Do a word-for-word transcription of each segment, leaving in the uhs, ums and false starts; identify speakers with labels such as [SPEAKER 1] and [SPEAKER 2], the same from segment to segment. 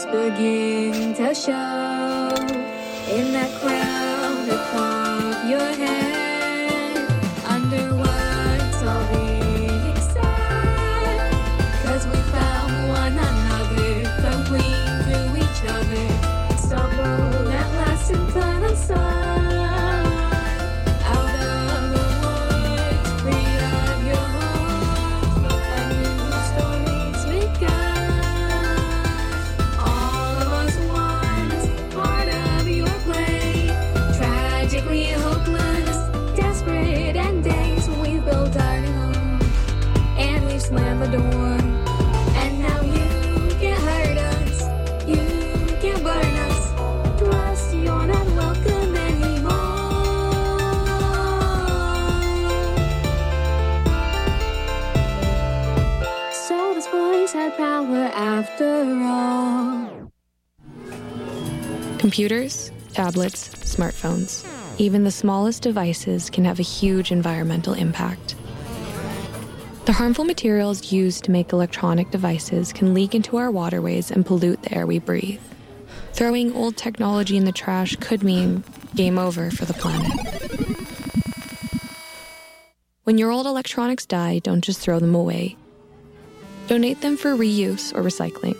[SPEAKER 1] begin to show in that crown atop your head. Underwards all being sad, 'cause we found one another, complete to each other. Stumbled at last into the sun, out of the woods, free of your home, and new stories begun. All of us once part of your play, tragically hopeless, desperate, and days we built our new home, and we slammed the door, and now you can't hurt us, you can't burn us. To us, you're not welcome anymore. So this voice had power after all.
[SPEAKER 2] Computers, tablets, smartphones, even the smallest devices can have a huge environmental impact. The harmful materials used to make electronic devices can leak into our waterways and pollute the air we breathe. Throwing old technology in the trash could mean game over for the planet. When your old electronics die, don't just throw them away. Donate them for reuse or recycling.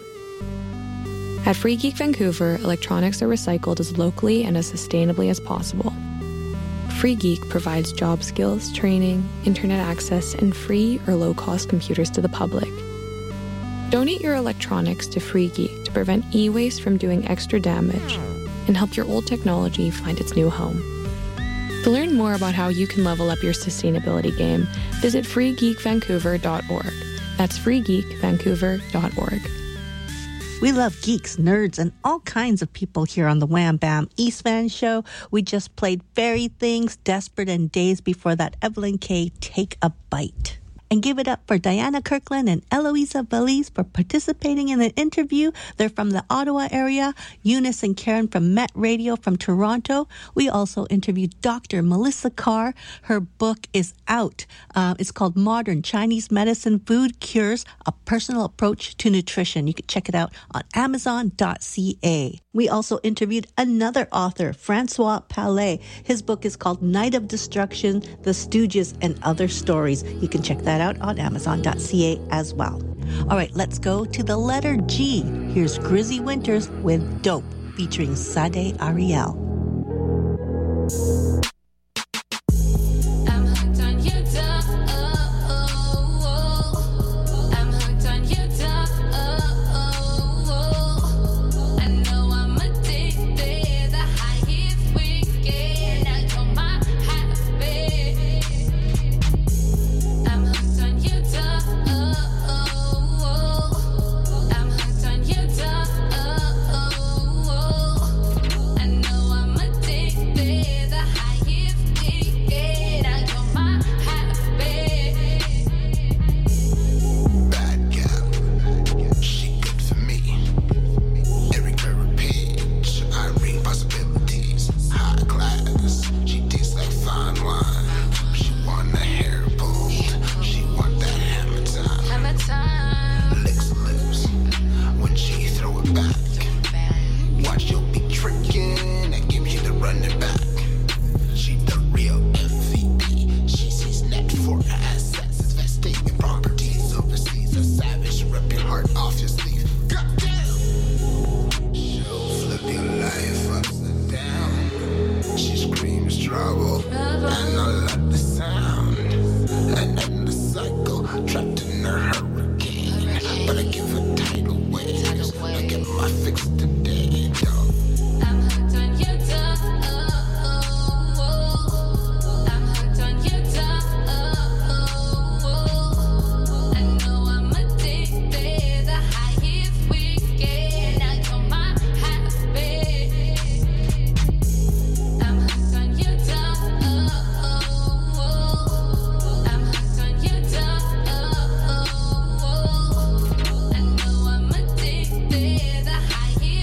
[SPEAKER 2] At Free Geek Vancouver, electronics are recycled as locally and as sustainably as possible. Free Geek provides job skills, training, internet access, and free or low-cost computers to the public. Donate your electronics to Free Geek to prevent e-waste from doing extra damage and help your old technology find its new home. To learn more about how you can level up your sustainability game, visit free geek vancouver dot org. That's free geek vancouver dot org.
[SPEAKER 3] We love geeks, nerds, and all kinds of people here on the Wham Bam East Van Show. We just played Fairy Things, Desperate, and Days before that Evelyn K. Take a Bite. And give it up for Diana Kirkland and Eloisa Valise for participating in the interview. They're from the Ottawa area. Eunice and Karen from Met Radio from Toronto. We also interviewed Doctor Melissa Carr. Her book is out. Uh, it's called Modern Chinese Medicine Food Cures, A Personal Approach to Nutrition. You can check it out on amazon dot c a. We also interviewed another author, Francois Palais. His book is called Night of Destruction, The Stooges, and Other Stories. You can check that out on amazon dot c a as well. All right, let's go to the letter G. Here's Grizzy Winters with Dope, featuring Sade Ariel.
[SPEAKER 4] The high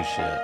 [SPEAKER 4] shit.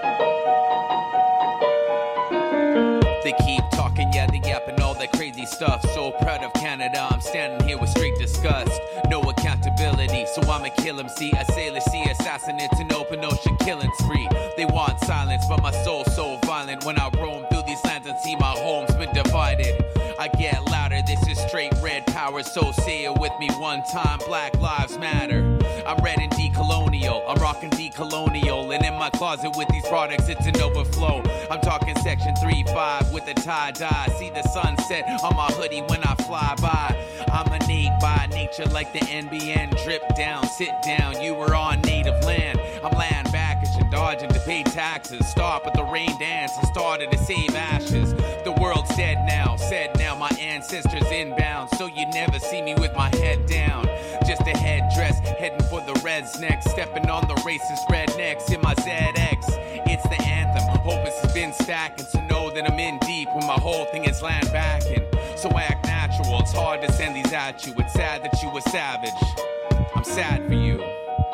[SPEAKER 4] They keep talking, yeah, they yapping all that crazy stuff. So proud of Canada, I'm standing here with straight disgust. No accountability, so I'ma kill them. See, a sailor, see assassinates, an open ocean killing spree. They want silence, but my soul's so violent. When I roam through these lands and see my home's been divided, I get louder, this is straight red power. So say it with me one time, Black Lives Matter. I'm red and decolonial, I'm rocking decolonial. And in my closet with these products, it's an overflow. I'm talking section three five with the tie-dye. See the sunset on my hoodie when I fly by. I'm innate by nature like the N B N. Drip down, sit down, you were on native land. I'm laying back as you dodging to pay taxes. Stop at the rain dance and started to save ashes. The world's dead now, said now my ancestors inbound. So you never see me with my head down. Just a headdress, heading for the Reds next. Stepping on the racist rednecks in my Z X. It's the anthem, hopeless has been stacking. So know that I'm in deep when my whole thing is land backing. So act natural, it's hard to send these at you. It's sad that you were savage, I'm sad for you.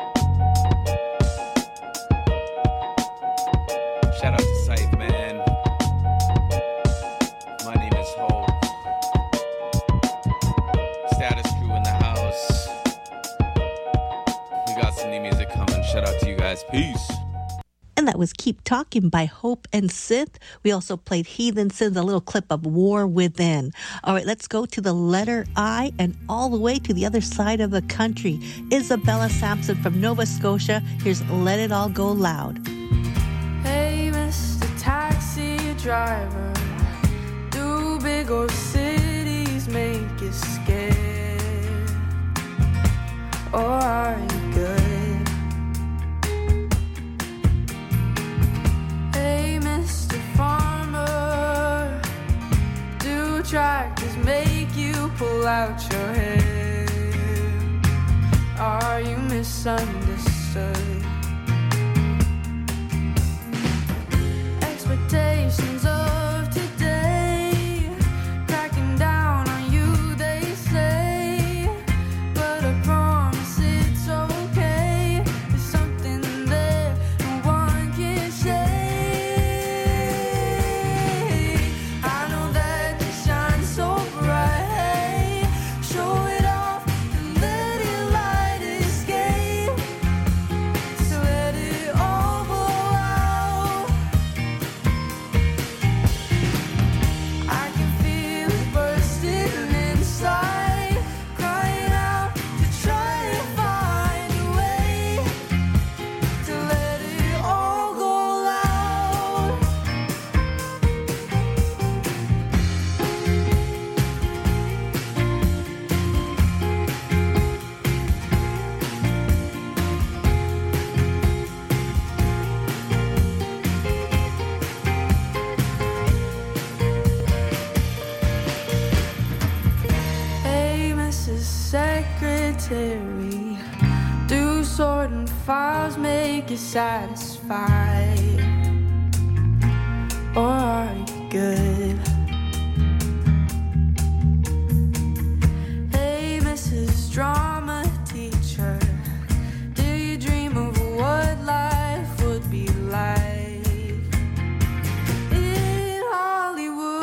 [SPEAKER 4] Shout out to Scythe, man. My name is Hope. Status crew in the house. We got some new music coming. Shout out to you guys. Peace.
[SPEAKER 3] And that was Keep Talking by Hope and Synth. We also played Heathen Sins, a little clip of War Within. All right, let's go to the letter I and all the way to the other side of the country. Isabella Sampson from Nova Scotia. Here's Let It All Go Loud.
[SPEAKER 5] Hey, Mister Taxi Driver, do big old cities make you scared? Or are you good? Hey, Mister Farmer, do tractors make you pull out your hair? Are you misunderstood? Expectations of today, cracking down on you, they say. But I promise it's okay. There's something there no one can say. I know that you shine so bright. Show it off and let your light escape. So let it all go out. I can feel it bursting inside, crying out to try to find a way to let it all go loud. Hey, Missus Secretary, do sorting files make you satisfied? Or are you good? Hey, Missus Drama Teacher, do you dream of what life would be like in Hollywood?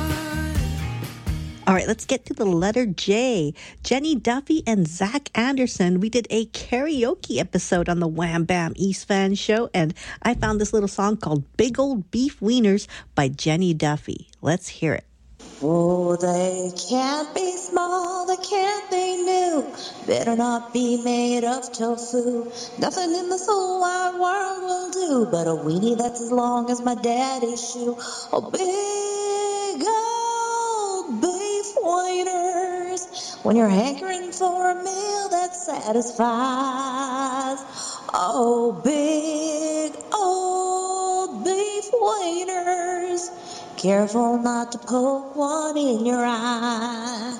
[SPEAKER 3] All right, let's get to the letter J. Jenny Duffy and Zach Anderson. We did a karaoke episode on the Wham Bam East Van show, and I found this little song called Big Old Beef Wieners by Jenny Duffy. Let's hear it.
[SPEAKER 6] Oh, they can't be small, they can't be new. Better not be made of tofu. Nothing in this whole wide world will do but a weenie that's as long as my daddy's shoe. Oh, big old beef wieners. When you're hankering for a meal that satisfies. Oh, big old beef wieners. Careful not to poke one in your eye.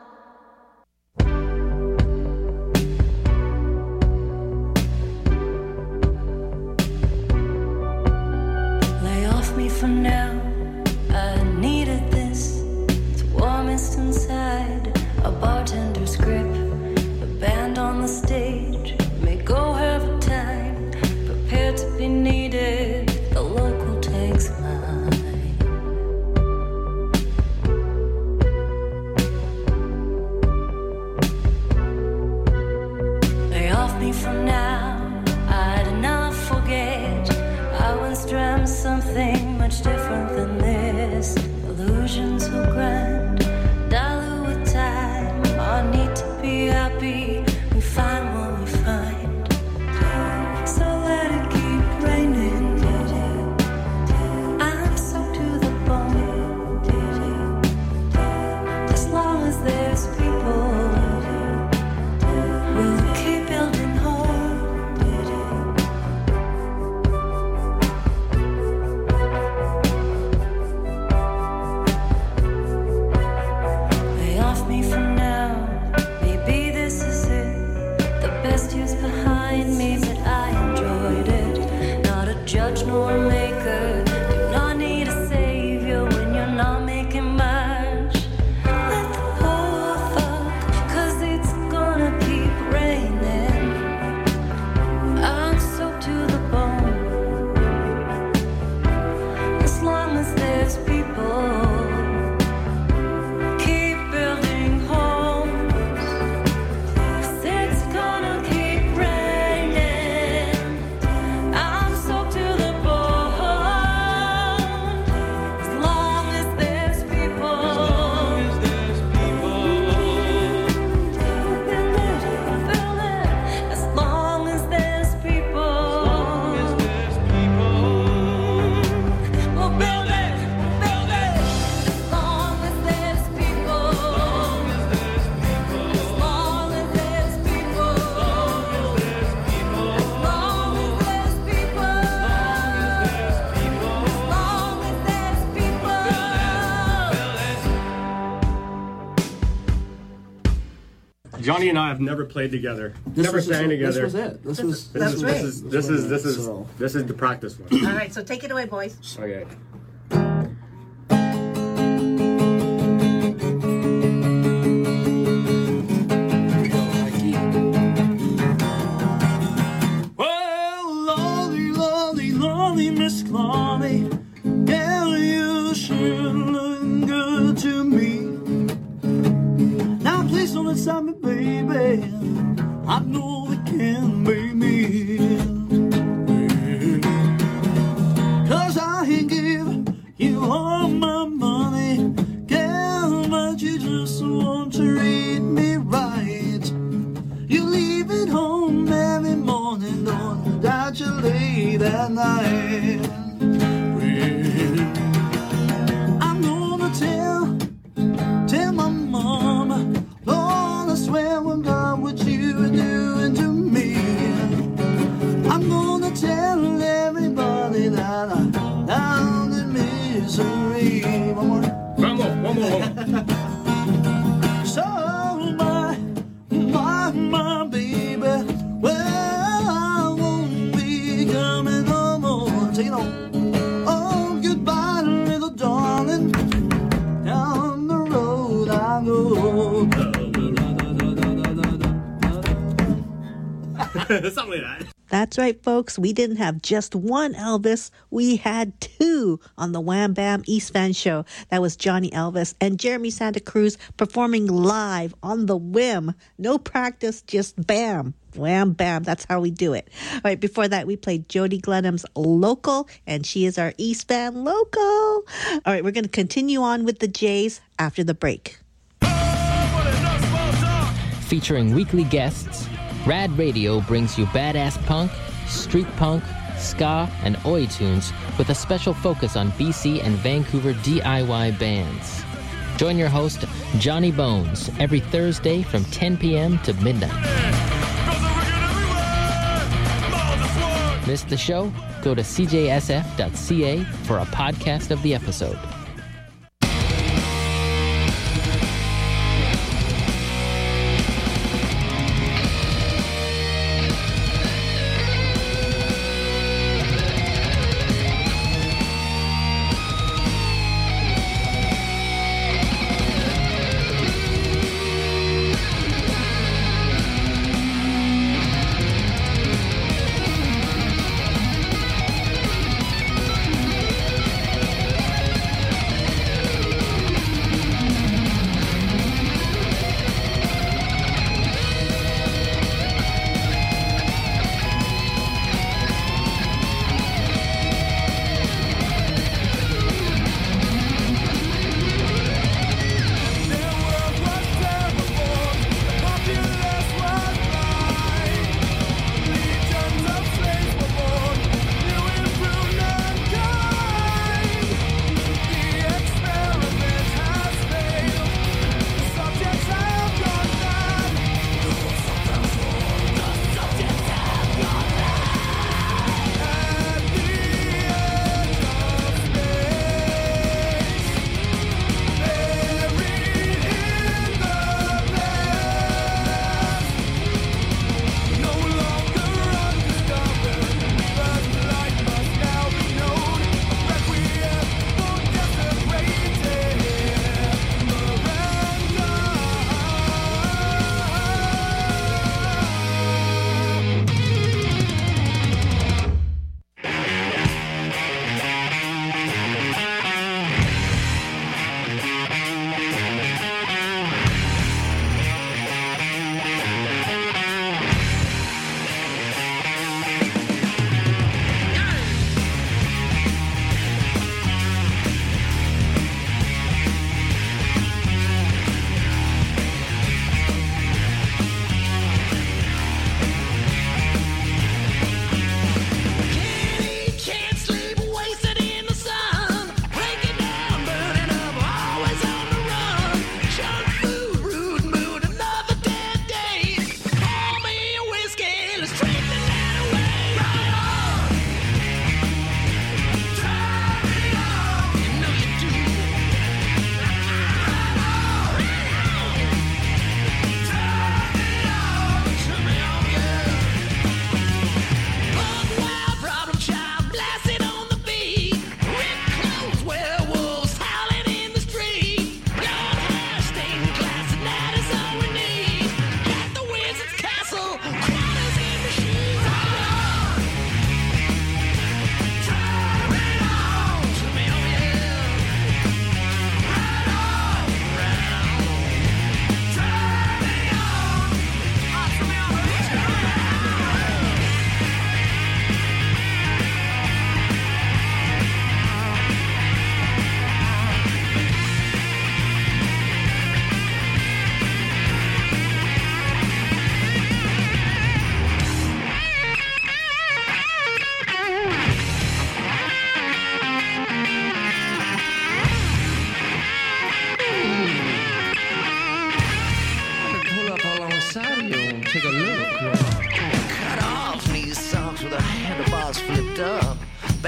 [SPEAKER 5] Lay off me for now, I needed this. It's warmest inside, a bartender's grip. A band on the stage, may go have a time, prepared to be needed. nothing much different than this. Illusion so grand, dilute with time. Our need to be happy, we find what we find. So let it keep raining. I'm soaked to the bone. As long as there's people, we'll keep building home. Lay off me for now. Maybe this is it. The best years behind me, but I enjoyed it. Not a judge nor a maker. Do not need a savior when you're not making much. Let the poor fuck, 'cause it's gonna keep raining. I'm soaked to the bone. As long as there's people, keep building homes. 'Cause it's gonna keep raining. I'm soaked to the bone. As long as there's people. Build it, build it. As long as there's people. We'll build it, build it. As long as there's people. As long as there's people. As long as there's people. As long as there's people.
[SPEAKER 7] Johnny and I have never played together.
[SPEAKER 8] This
[SPEAKER 7] never
[SPEAKER 8] was
[SPEAKER 7] sang
[SPEAKER 8] the-
[SPEAKER 7] together.
[SPEAKER 8] This was it. This was.
[SPEAKER 7] This
[SPEAKER 3] That's
[SPEAKER 7] is,
[SPEAKER 3] right.
[SPEAKER 7] this is this is this is
[SPEAKER 8] So-
[SPEAKER 7] this is the practice one.
[SPEAKER 3] All right, so take it away, boys.
[SPEAKER 7] Okay.
[SPEAKER 8] Well, lolly, lolly, lolly, Miss Clawley, yeah, you sure looking good to me. Now please don't stop me, baby. I know it can be me. 'Cause I ain't give you all my money, girl, but you just want to treat me right. You leave it home every morning, knowing that you're late at night. Well, I'm gonna tell, tell my mama, Lord, I swear when God what you are doing to me. I'm gonna tell everybody that I'm down in misery. One more.
[SPEAKER 7] One more, one more, one more.
[SPEAKER 8] So my, my, my baby, well, I won't be coming no more. Take it on. Oh, goodbye, little darling. Down the road I go.
[SPEAKER 7] Something like that.
[SPEAKER 3] That's right, folks. We didn't have just one Elvis. We had two on the Wham Bam East Van show. That was Johnny Elvis and Jeremy Santa Cruz performing live on the whim. No practice, just bam. Wham bam. That's how we do it. All right, before that, we played Jody Glenham's Local, and she is our East Van Local. All right, we're going to continue on with the Jays after the break.
[SPEAKER 9] Featuring weekly guests, Rad Radio brings you badass punk, street punk, ska, and oi tunes with a special focus on B C and Vancouver D I Y bands. Join your host, Johnny Bones, every Thursday from ten p.m. to midnight. Missed the show? Go to c j s f dot c a for a podcast of the episode.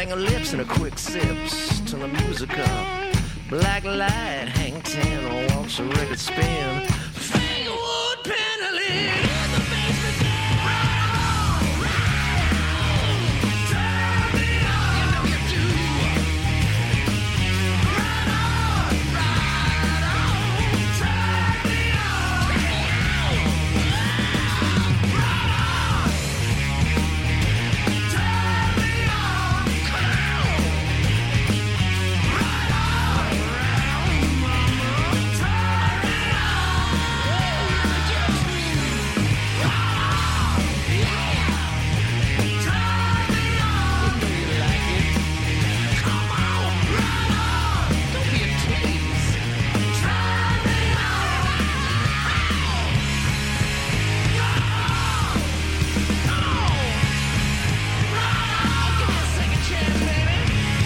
[SPEAKER 10] banging lips and a quick sips till the music up. Black light, hang ten, or watch a record spin. Fangwood, Penalty, in the basement there. Right on, right on, turn me on. You know you do. Right on, right on, turn me on. Right on, turn me on. Come on. Right on, round, mama, turn me on. Just me. Right on, yeah. Turn me on. Do you like it? Come on, right on. Don't be a tease. Turn me on. Right on. Come on. Right on. Give me a second chance, baby.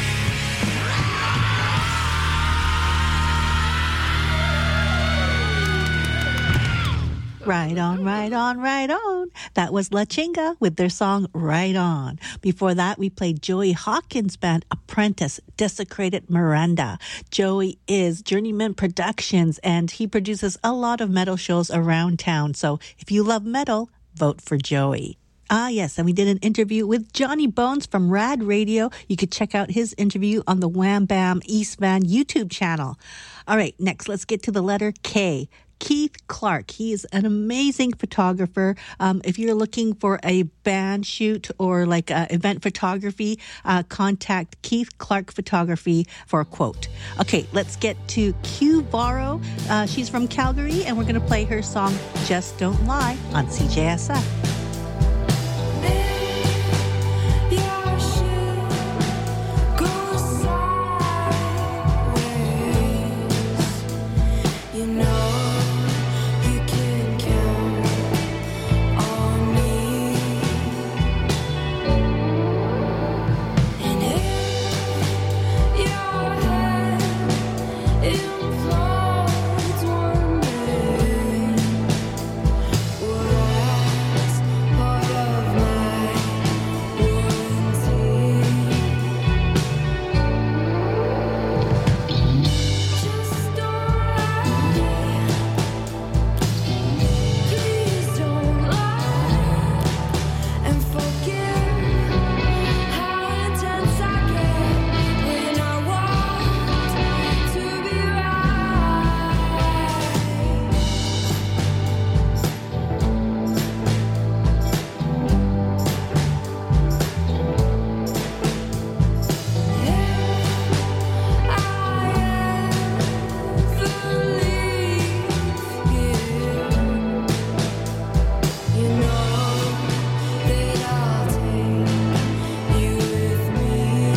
[SPEAKER 3] Right on, right on, right on. That was La Chinga with their song Right On. Before that, we played Joey Hawkins' band Apprentice, Desecrated Miranda. Joey is Journeyman Productions, and he produces a lot of metal shows around town. So if you love metal, vote for Joey. Ah, yes, and we did an interview with Johnny Bones from Rad Radio. You could check out his interview on the Wham Bam East Van YouTube channel. All right, next, let's get to the letter K. Keith Clark. He is an amazing photographer. Um, if you're looking for a band shoot or like uh, event photography, uh, contact Keith Clark Photography for a quote. Okay, let's get to Q Varro. Uh, she's from Calgary, and we're going to play her song Just Don't Lie on C J S F.
[SPEAKER 5] Your ship goes sideways. You know you can count on me. And if your head implodes one day, well, that's part of my warranty. Just don't lie. Please don't lie and forget how intense I get when I want to be you know that I'll take you with me.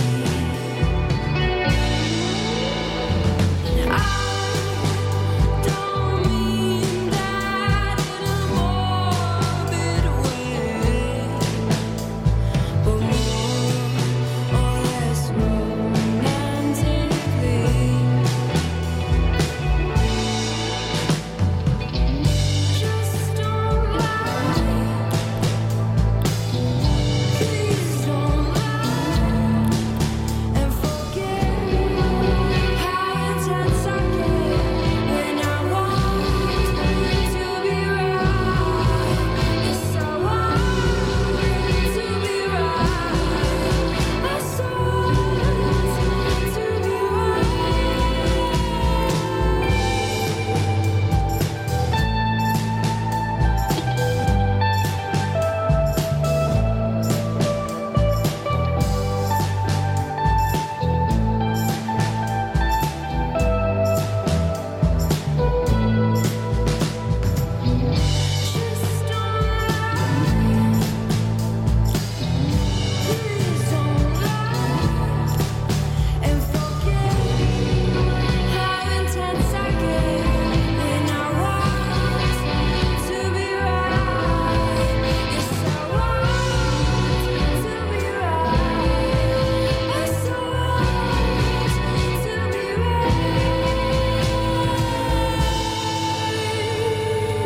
[SPEAKER 5] I don't mean that in a morbid way, but more or less romantically. Just don't lie. Please don't lie and forget how intense I get when I want to be right. Yes, I want to be right. I so want to be Just don't lie. Please don't lie and forget how intense I get when I want to be right. Yes, I want to be right. I so want to be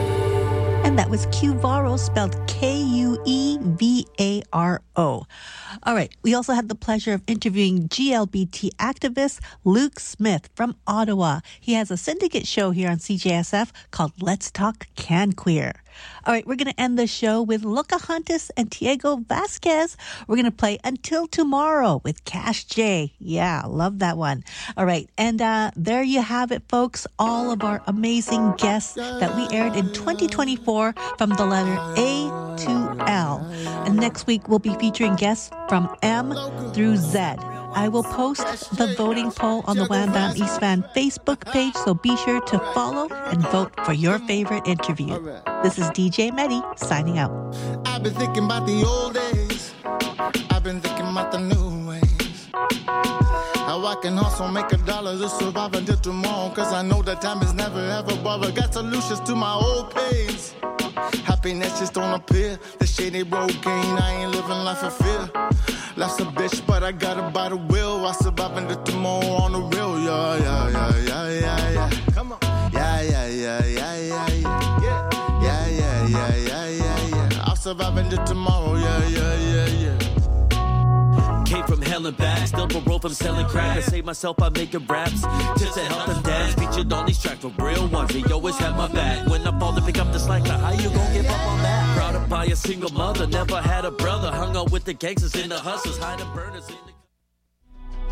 [SPEAKER 5] right.
[SPEAKER 3] And that was Q Varro, spelled K U E V A R O. All right. We also had the pleasure of interviewing G L B T activist Luke Smith from Ottawa. He has a syndicate show here on C J S F called Let's Talk Can Queer. All right, we're going to end the show with Pocahontas and Diego Vasquez. We're going to play Until Tomorrow with Cash J. Yeah, love that one. All right, and uh, there you have it, folks. All of our amazing guests that we aired in twenty twenty-four from the letter A to L. And next week, we'll be featuring guests from M through Z. I will post the voting poll on the Wham Bam East Van Facebook page, so be sure to follow and vote for your favorite interview. This is D J Medi signing out.
[SPEAKER 11] I've been thinking about the old days. I've been thinking about the new ways. How I can hustle, make a dollar to survive until tomorrow. Cause I know that time is never ever borrowed. Got solutions to my old pains. Happiness just don't appear. The shady road gain, I ain't living life in fear. Life's a bitch, but I got it by the will. I survive into tomorrow on the real. Yeah, yeah, yeah, yeah, yeah, yeah. Come on. Yeah, yeah, yeah, yeah, yeah, yeah. Yeah, yeah, yeah, yeah, yeah, yeah. I'll survive into tomorrow. Yeah, yeah, yeah, yeah.
[SPEAKER 12] Came from hell and back, still parole from selling crack. I save myself by making raps just to help them dance. Featured on these tracks for real ones. They always have my back. When I fall to pick up the slack, like, how you gon' give up on that? Proud to by a single mother, never had a brother. Hung out with the gangsters and the hustlers, hiding burners in the